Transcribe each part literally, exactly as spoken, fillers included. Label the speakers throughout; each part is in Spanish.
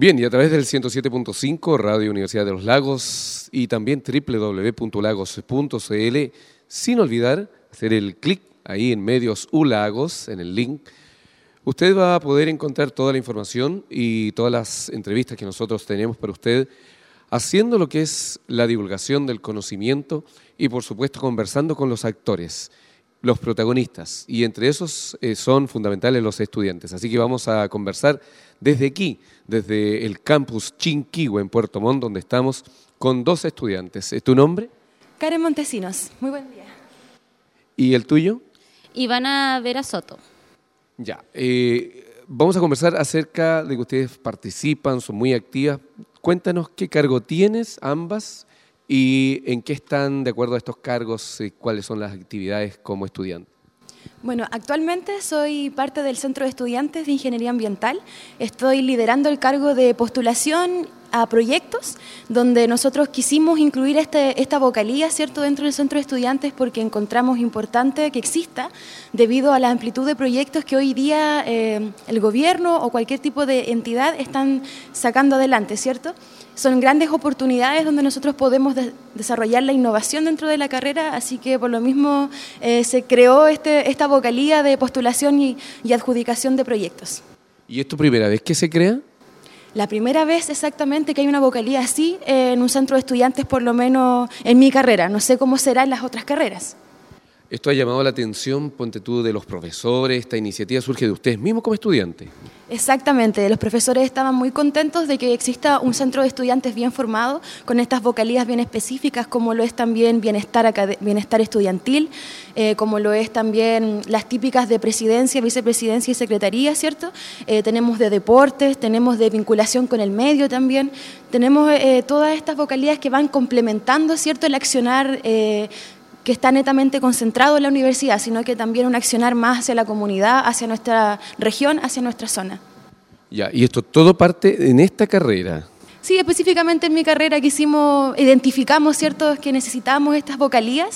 Speaker 1: Bien, y a través del ciento siete punto cinco, Radio Universidad de los Lagos, y también doble u doble u doble u punto lagos punto c l, sin olvidar hacer el clic ahí en Medios U Lagos, en el link. Usted va a poder encontrar toda la información y todas las entrevistas que nosotros tenemos para usted, haciendo lo que es la divulgación del conocimiento y, por supuesto, conversando con los actores, los protagonistas, y entre esos eh, son fundamentales los estudiantes. Así que vamos a conversar desde aquí, desde el campus Chinquihue en Puerto Montt, donde estamos con dos estudiantes. ¿Es tu nombre?
Speaker 2: Karen Montesinos, muy buen día.
Speaker 1: ¿Y el tuyo?
Speaker 3: Ivana Vera Soto.
Speaker 1: Ya, eh, vamos a conversar acerca de que ustedes participan, son muy activas. Cuéntanos qué cargo tienes ambas y en qué están de acuerdo a estos cargos y cuáles son las actividades como estudiante.
Speaker 2: Bueno, actualmente soy parte del Centro de Estudiantes de Ingeniería Ambiental. Estoy liderando el cargo de postulación a proyectos, donde nosotros quisimos incluir este, esta vocalía, ¿cierto?, dentro del Centro de Estudiantes porque encontramos importante que exista debido a la amplitud de proyectos que hoy día eh, el gobierno o cualquier tipo de entidad están sacando adelante, ¿cierto? Son grandes oportunidades donde nosotros podemos de- desarrollar la innovación dentro de la carrera, así que por lo mismo eh, se creó este, esta vocalía de postulación y, y adjudicación de proyectos.
Speaker 1: ¿Y es tu primera vez que se crea?
Speaker 2: La primera vez exactamente que hay una vocalía así eh, en un centro de estudiantes, por lo menos en mi carrera. No sé cómo será en las otras carreras.
Speaker 1: Esto ha llamado la atención, ponte tú, de los profesores. Esta iniciativa surge de ustedes mismos como estudiantes.
Speaker 2: Exactamente, los profesores estaban muy contentos de que exista un centro de estudiantes bien formado, con estas vocalías bien específicas, como lo es también bienestar, acad- bienestar estudiantil, eh, como lo es también las típicas de presidencia, vicepresidencia y secretaría, ¿cierto? Eh, tenemos de deportes, tenemos de vinculación con el medio también, tenemos eh, todas estas vocalías que van complementando, ¿cierto?, el accionar eh, que está netamente concentrado en la universidad, sino que también un accionar más hacia la comunidad, hacia nuestra región, hacia nuestra zona.
Speaker 1: Ya, y esto todo parte en esta carrera.
Speaker 2: Sí, específicamente en mi carrera quisimos, identificamos, ¿cierto?, que necesitábamos estas vocalías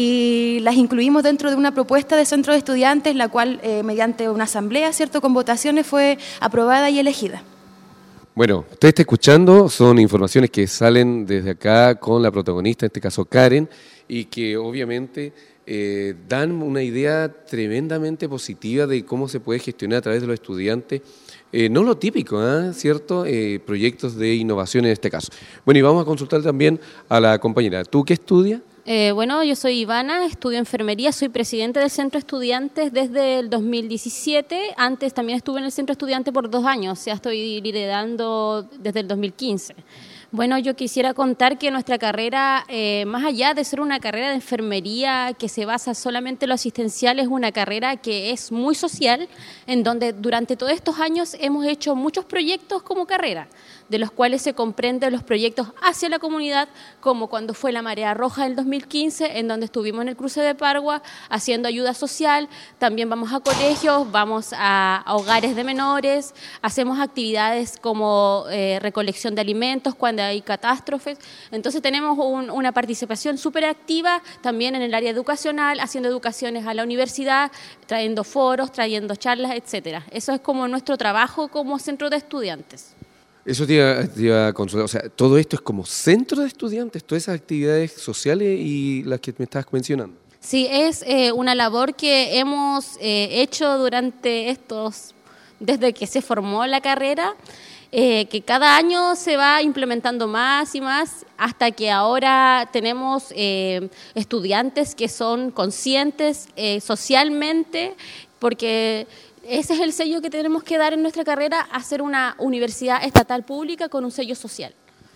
Speaker 2: y las incluimos dentro de una propuesta de centro de estudiantes, la cual eh, mediante una asamblea, ¿cierto?, con votaciones fue aprobada y elegida.
Speaker 1: Bueno, usted está escuchando, son informaciones que salen desde acá con la protagonista, en este caso Karen, y que obviamente eh, dan una idea tremendamente positiva de cómo se puede gestionar a través de los estudiantes, eh, no lo típico, ¿eh? ¿Cierto? Eh, proyectos de innovación en este caso. Bueno, y vamos a consultar también a la compañera. ¿Tú qué estudias?
Speaker 3: Eh, bueno, yo soy Ivana, estudio enfermería, soy presidente del Centro de Estudiantes desde el dos mil diecisiete. Antes también estuve en el Centro de Estudiantes por dos años, o sea, estoy liderando desde el dos mil quince. Bueno, yo quisiera contar que nuestra carrera, eh, más allá de ser una carrera de enfermería que se basa solamente en lo asistencial, es una carrera que es muy social, en donde durante todos estos años hemos hecho muchos proyectos como carrera, de los cuales se comprenden los proyectos hacia la comunidad, como cuando fue la Marea Roja del dos mil quince, en donde estuvimos en el cruce de Pargua haciendo ayuda social. También vamos a colegios, vamos a, a hogares de menores, hacemos actividades como eh, recolección de alimentos cuando hay catástrofes. Entonces tenemos un, una participación súper activa también en el área educacional, haciendo educaciones a la universidad, trayendo foros, trayendo charlas, etcétera. Eso es como nuestro trabajo como centro de estudiantes.
Speaker 1: Eso te iba, te iba a consultar, o sea, todo esto es como centro de estudiantes, todas esas actividades sociales y las que me estabas mencionando.
Speaker 3: Sí, es eh, una labor que hemos eh, hecho durante estos, desde que se formó la carrera, eh, que cada año se va implementando más y más, hasta que ahora tenemos eh, estudiantes que son conscientes eh, socialmente, porque ese es el sello que tenemos que dar en nuestra carrera, hacer una universidad estatal pública con un sello social.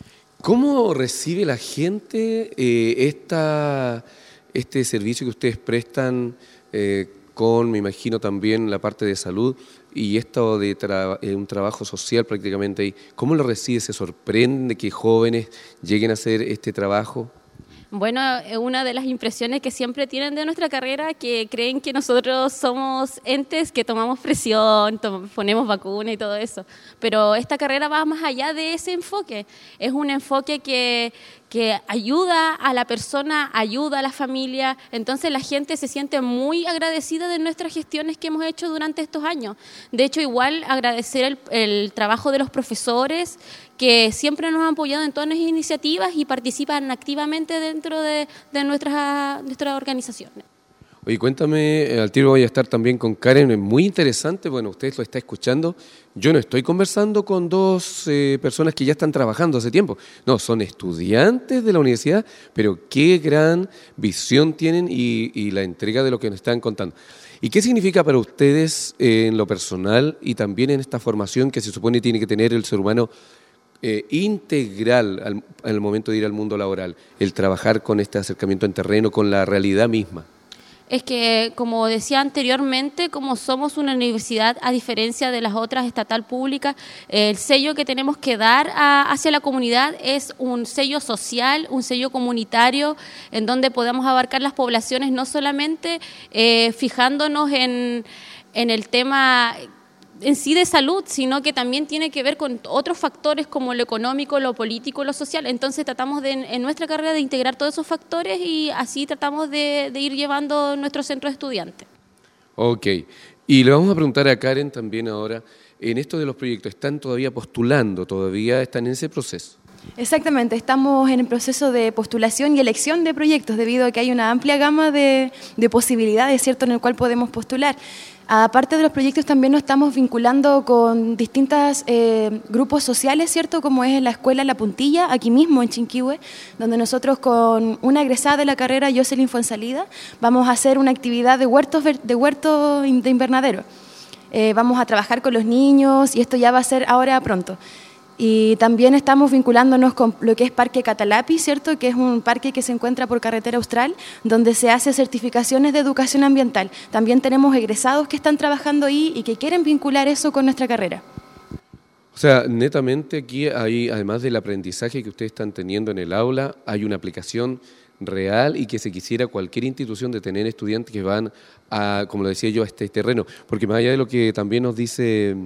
Speaker 1: ¿Cómo recibe la gente eh, esta, este servicio que ustedes prestan eh, con, me imagino, también la parte de salud y esto de tra- eh, un trabajo social prácticamente ahí? ¿Cómo lo recibe? ¿Se sorprende que jóvenes lleguen a hacer este trabajo?
Speaker 3: Bueno, una de las impresiones que siempre tienen de nuestra carrera, que creen que nosotros somos entes que tomamos presión, to- ponemos vacuna y todo eso. Pero esta carrera va más allá de ese enfoque. Es un enfoque que, que ayuda a la persona, ayuda a la familia. Entonces la gente se siente muy agradecida de nuestras gestiones que hemos hecho durante estos años. De hecho, igual agradecer el, el trabajo de los profesores que siempre nos han apoyado en todas las iniciativas y participan activamente dentro de, de nuestras, nuestras organizaciones.
Speaker 1: Oye, cuéntame, al tiro voy a estar también con Karen, es muy interesante, bueno, usted lo está escuchando, yo no estoy conversando con dos eh, personas que ya están trabajando hace tiempo, no, son estudiantes de la universidad, pero qué gran visión tienen y, y la entrega de lo que nos están contando. ¿Y qué significa para ustedes eh, en lo personal y también en esta formación que se supone tiene que tener el ser humano eh, integral al, al momento de ir al mundo laboral, el trabajar con este acercamiento en terreno, con la realidad misma?
Speaker 3: Es que, como decía anteriormente, como somos una universidad, a diferencia de las otras estatal públicas, el sello que tenemos que dar a, hacia la comunidad es un sello social, un sello comunitario, en donde podamos abarcar las poblaciones, no solamente eh, fijándonos en, en el tema en sí de salud, sino que también tiene que ver con otros factores como lo económico, lo político, lo social. Entonces tratamos de, en nuestra carrera de integrar todos esos factores y así tratamos de, de ir llevando nuestro centro de estudiantes.
Speaker 1: Ok, y le vamos a preguntar a Karen también ahora, en esto de los proyectos, ¿están todavía postulando, todavía están en ese proceso?
Speaker 2: Exactamente, estamos en el proceso de postulación y elección de proyectos debido a que hay una amplia gama de, de posibilidades, ¿cierto?, en el cual podemos postular. Aparte de los proyectos, también nos estamos vinculando con distintos eh, grupos sociales, ¿cierto?, como es la Escuela La Puntilla, aquí mismo en Chinquihue, donde nosotros con una egresada de la carrera, Jocelyn Fuensalida, vamos a hacer una actividad de huertos de, huerto de invernadero. Eh, vamos a trabajar con los niños y esto ya va a ser ahora pronto. Y también estamos vinculándonos con lo que es Parque Catalapi, ¿cierto?, que es un parque que se encuentra por Carretera Austral, donde se hace certificaciones de educación ambiental. También tenemos egresados que están trabajando ahí y que quieren vincular eso con nuestra carrera.
Speaker 1: O sea, netamente aquí hay, además del aprendizaje que ustedes están teniendo en el aula, hay una aplicación real y que se quisiera cualquier institución de tener estudiantes que van a, como lo decía yo, a este terreno. Porque más allá de lo que también nos dice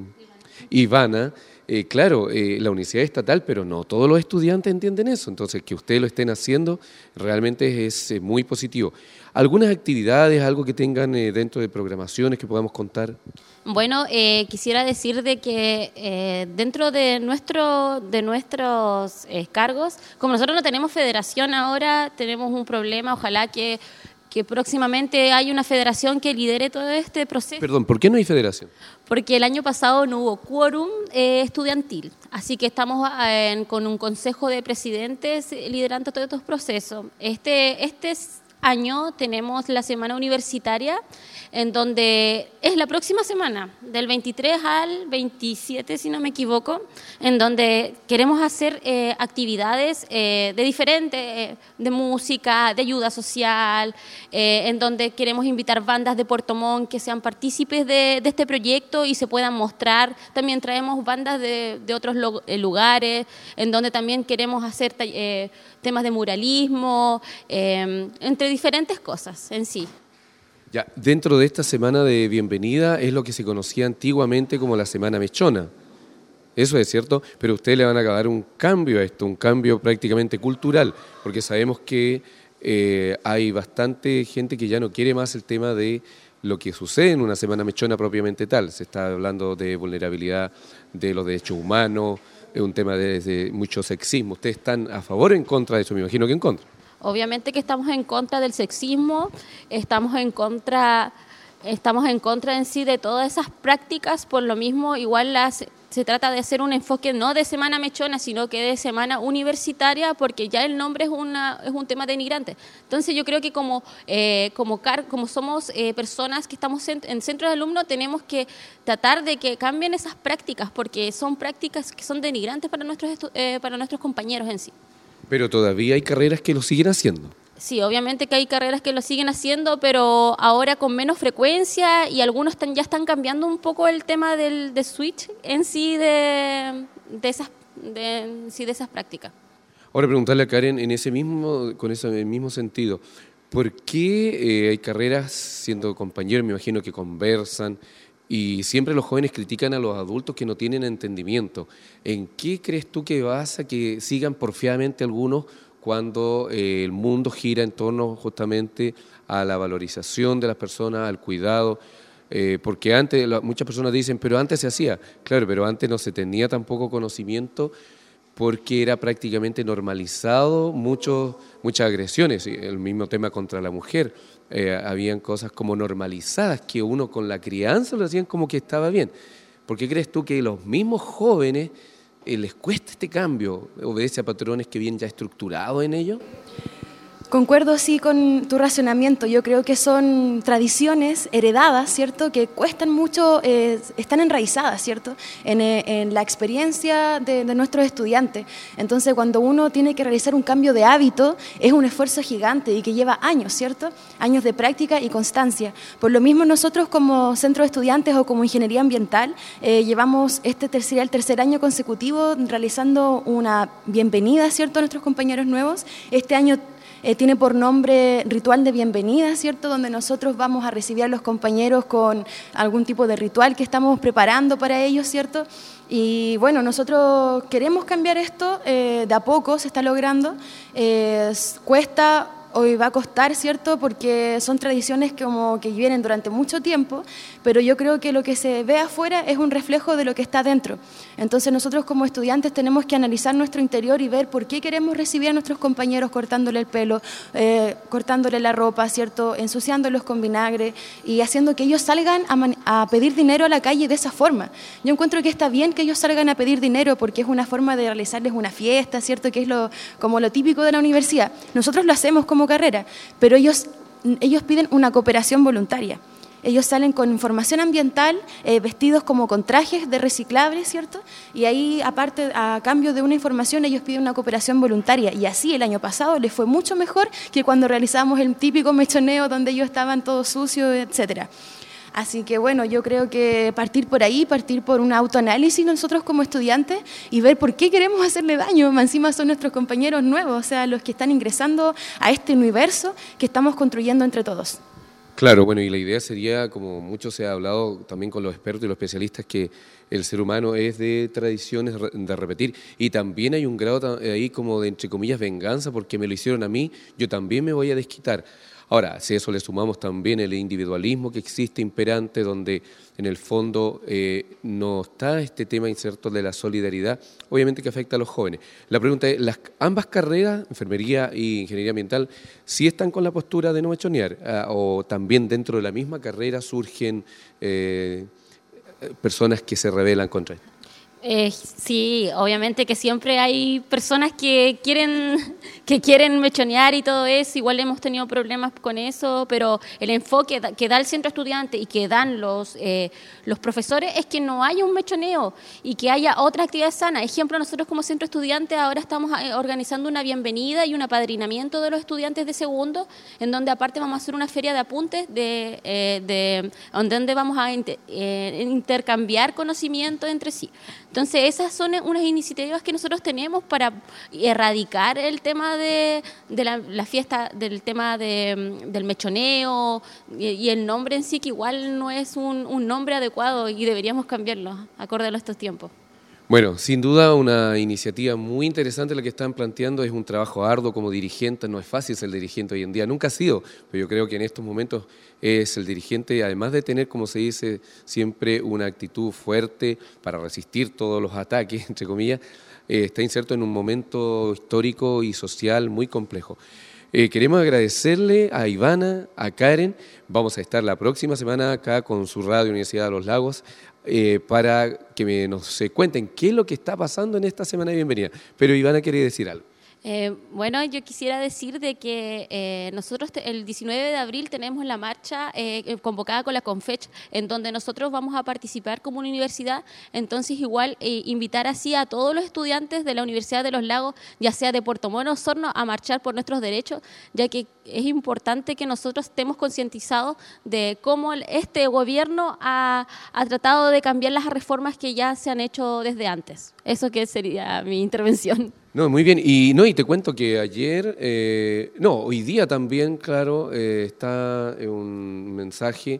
Speaker 1: Ivana, Eh, claro, eh, la universidad es estatal, pero no todos los estudiantes entienden eso. Entonces, que ustedes lo estén haciendo realmente es eh, muy positivo. ¿Algunas actividades, algo que tengan eh, dentro de programaciones que podamos contar?
Speaker 3: Bueno, eh, quisiera decir de que eh, dentro de, nuestro, de nuestros eh, cargos, como nosotros no tenemos federación ahora, tenemos un problema, ojalá que... que próximamente hay una federación que lidere todo este proceso.
Speaker 1: Perdón, ¿por qué no hay federación?
Speaker 3: Porque el año pasado no hubo quórum eh, estudiantil, así que estamos en, con un consejo de presidentes liderando todos estos procesos. Este, este año tenemos la semana universitaria, en donde es la próxima semana, del veintitrés al veintisiete, si no me equivoco, en donde queremos hacer eh, actividades eh, de diferentes, eh, de música, de ayuda social, eh, en donde queremos invitar bandas de Puerto Montt que sean partícipes de, de este proyecto y se puedan mostrar. También traemos bandas de, de otros lo, eh, lugares, en donde también queremos hacer eh, temas de muralismo, eh, entre diferentes cosas en sí.
Speaker 1: Ya, dentro de esta semana de bienvenida es lo que se conocía antiguamente como la Semana Mechona. Eso es cierto, pero ustedes le van a dar un cambio a esto, un cambio prácticamente cultural, porque sabemos que eh, hay bastante gente que ya no quiere más el tema de lo que sucede en una Semana Mechona propiamente tal. Se está hablando de vulnerabilidad de los derechos humanos, es un tema de, de mucho sexismo. ¿Ustedes están a favor o en contra de eso? Me imagino que en contra.
Speaker 3: Obviamente que estamos en contra del sexismo, estamos en contra, estamos en contra en sí de todas esas prácticas, por lo mismo igual las, se trata de hacer un enfoque no de semana mechona, sino que de semana universitaria, porque ya el nombre es, una, es un tema denigrante. Entonces yo creo que como, eh, como, car, como somos eh, personas que estamos en, en centro de alumnos, tenemos que tratar de que cambien esas prácticas, porque son prácticas que son denigrantes para nuestros, eh, para nuestros compañeros en sí.
Speaker 1: Pero todavía hay carreras que lo siguen haciendo.
Speaker 3: Sí, obviamente que hay carreras que lo siguen haciendo, pero ahora con menos frecuencia y algunos están, ya están cambiando un poco el tema del de switch en sí de, de, esas, de, en sí de esas prácticas.
Speaker 1: Ahora preguntarle a Karen en ese mismo, con ese mismo sentido, ¿por qué eh, hay carreras, siendo compañeros, me imagino que conversan, y siempre los jóvenes critican a los adultos que no tienen entendimiento? ¿En qué crees tú que basa que sigan porfiadamente algunos cuando eh, el mundo gira en torno justamente a la valorización de las personas, al cuidado, eh, porque antes, la, muchas personas dicen, pero antes se hacía, claro, pero antes no se tenía tampoco conocimiento porque era prácticamente normalizado muchos, muchas agresiones, el mismo tema contra la mujer, eh, habían cosas como normalizadas que uno con la crianza lo hacían como que estaba bien. ¿Por qué crees tú que los mismos jóvenes eh, les cuesta este cambio? ¿Obedece a patrones que vienen ya estructurados en ellos?
Speaker 2: Concuerdo sí con tu razonamiento. Yo creo que son tradiciones heredadas, ¿cierto? Que cuestan mucho, eh, están enraizadas, ¿cierto? En, eh, en la experiencia de, de nuestros estudiantes. Entonces, cuando uno tiene que realizar un cambio de hábito, es un esfuerzo gigante y que lleva años, ¿cierto? Años de práctica y constancia. Por lo mismo, nosotros como centro de estudiantes o como ingeniería ambiental, eh, llevamos este tercer, el tercer año consecutivo realizando una bienvenida, ¿cierto? A nuestros compañeros nuevos. Este año Eh, tiene por nombre Ritual de Bienvenida, ¿cierto? Donde nosotros vamos a recibir a los compañeros con algún tipo de ritual que estamos preparando para ellos, ¿cierto? Y bueno, nosotros queremos cambiar esto, eh, de a poco se está logrando, eh, cuesta... Hoy va a costar, ¿cierto? Porque son tradiciones que como que vienen durante mucho tiempo, pero yo creo que lo que se ve afuera es un reflejo de lo que está dentro. Entonces nosotros como estudiantes tenemos que analizar nuestro interior y ver por qué queremos recibir a nuestros compañeros cortándole el pelo, eh, cortándole la ropa, ¿cierto? Ensuciándolos con vinagre y haciendo que ellos salgan a, man- a pedir dinero a la calle de esa forma. Yo encuentro que está bien que ellos salgan a pedir dinero porque es una forma de realizarles una fiesta, ¿cierto? Que es lo, como lo típico de la universidad. Nosotros lo hacemos como carrera, pero ellos, ellos piden una cooperación voluntaria. Ellos salen con información ambiental, eh, vestidos como con trajes de reciclables, ¿cierto? Y ahí, aparte, a cambio de una información, ellos piden una cooperación voluntaria. Y así el año pasado les fue mucho mejor que cuando realizamos el típico mechoneo donde ellos estaban todos sucios, etcétera. Así que bueno, yo creo que partir por ahí, partir por un autoanálisis nosotros como estudiantes y ver por qué queremos hacerle daño. Encima son nuestros compañeros nuevos, o sea, los que están ingresando a este universo que estamos construyendo entre todos.
Speaker 1: Claro, bueno, y la idea sería, como mucho se ha hablado también con los expertos y los especialistas, que el ser humano es de tradiciones de repetir, y también hay un grado ahí como de, entre comillas, venganza, porque me lo hicieron a mí, yo también me voy a desquitar. Ahora, si a eso le sumamos también el individualismo que existe imperante, donde en el fondo eh, no está este tema inserto de la solidaridad, obviamente que afecta a los jóvenes. La pregunta es, las, ambas carreras, enfermería y ingeniería ambiental, ¿sí están con la postura de no mechonear? Ah, ¿O también dentro de la misma carrera surgen eh, personas que se rebelan contra esto?
Speaker 3: Eh, sí, obviamente que siempre hay personas que quieren que quieren mechonear y todo eso, igual hemos tenido problemas con eso, pero el enfoque que da el centro estudiante y que dan los eh, los profesores es que no haya un mechoneo y que haya otra actividad sana. Ejemplo, nosotros como centro estudiante ahora estamos organizando una bienvenida y un apadrinamiento de los estudiantes de segundo, en donde aparte vamos a hacer una feria de apuntes de, eh, de donde vamos a inter, eh, intercambiar conocimiento entre sí. Entonces, esas son unas iniciativas que nosotros tenemos para erradicar el tema de, de la, la fiesta, del tema de, del mechoneo y, y el nombre en sí, que igual no es un, un nombre adecuado y deberíamos cambiarlo, acorde a estos tiempos.
Speaker 1: Bueno, sin duda una iniciativa muy interesante la que están planteando, es un trabajo arduo como dirigente, no es fácil ser dirigente hoy en día, nunca ha sido, pero yo creo que en estos momentos es el dirigente, además de tener, como se dice, siempre una actitud fuerte para resistir todos los ataques, entre comillas, eh, está inserto en un momento histórico y social muy complejo. Eh, queremos agradecerle a Ivana, a Karen, vamos a estar la próxima semana acá con su radio Universidad de los Lagos, Eh, para que me, nos se cuenten qué es lo que está pasando en esta semana de bienvenida. Pero Ivana quiere decir algo.
Speaker 3: Eh, bueno, yo quisiera decir de que eh, nosotros te, el diecinueve de abril tenemos la marcha eh, convocada con la CONFECH, en donde nosotros vamos a participar como una universidad. Entonces igual eh, invitar así a todos los estudiantes de la Universidad de los Lagos, ya sea de Puerto Montt o Osorno, a marchar por nuestros derechos, ya que es importante que nosotros estemos concientizados de cómo este gobierno ha, ha tratado de cambiar las reformas que ya se han hecho desde antes. Eso que sería mi intervención.
Speaker 1: No, muy bien. Y no, y te cuento que ayer, eh, no, hoy día también, claro, eh, está un mensaje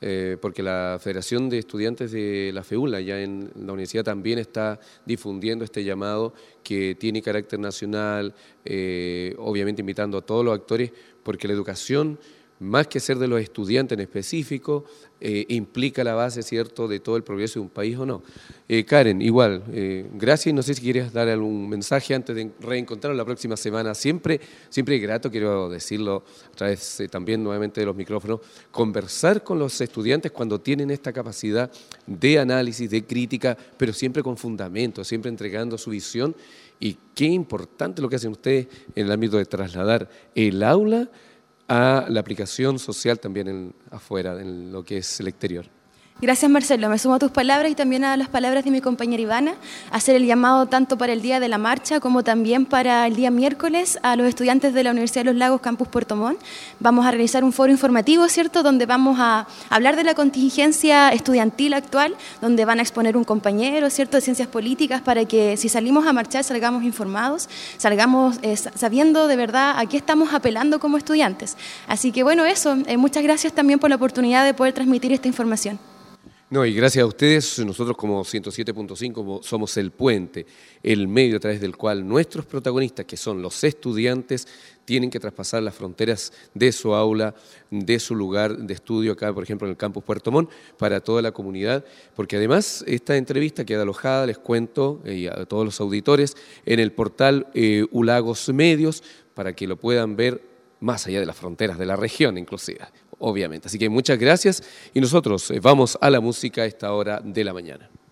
Speaker 1: eh, porque la Federación de Estudiantes de la FEULA ya en la universidad también está difundiendo este llamado que tiene carácter nacional, eh, obviamente invitando a todos los actores, porque la educación, más que ser de los estudiantes en específico, eh, implica la base, ¿cierto?, de todo el progreso de un país o no. Eh, Karen, igual, eh, gracias. No sé si quieres dar algún mensaje antes de reencontrarnos la próxima semana. Siempre, siempre es grato, quiero decirlo a través eh, también nuevamente de los micrófonos, conversar con los estudiantes cuando tienen esta capacidad de análisis, de crítica, pero siempre con fundamento, siempre entregando su visión. Y qué importante lo que hacen ustedes en el ámbito de trasladar el aula a la aplicación social también en, afuera, en lo que es el exterior.
Speaker 2: Gracias, Marcelo. Me sumo a tus palabras y también a las palabras de mi compañera Ivana, hacer el llamado tanto para el día de la marcha como también para el día miércoles a los estudiantes de la Universidad de los Lagos Campus Puerto Montt. Vamos a realizar un foro informativo, ¿cierto?, donde vamos a hablar de la contingencia estudiantil actual, donde van a exponer un compañero, ¿cierto?, de ciencias políticas, para que si salimos a marchar salgamos informados, salgamos eh, sabiendo de verdad a qué estamos apelando como estudiantes. Así que bueno, eso, eh, muchas gracias también por la oportunidad de poder transmitir esta información.
Speaker 1: No, y gracias a ustedes, nosotros como ciento siete punto cinco somos el puente, el medio a través del cual nuestros protagonistas, que son los estudiantes, tienen que traspasar las fronteras de su aula, de su lugar de estudio acá, por ejemplo, en el campus Puerto Montt, para toda la comunidad, porque además esta entrevista queda alojada, les cuento, y a todos los auditores, en el portal eh, Ulagos Medios, para que lo puedan ver más allá de las fronteras de la región, inclusive, obviamente. Así que muchas gracias y nosotros vamos a la música a esta hora de la mañana.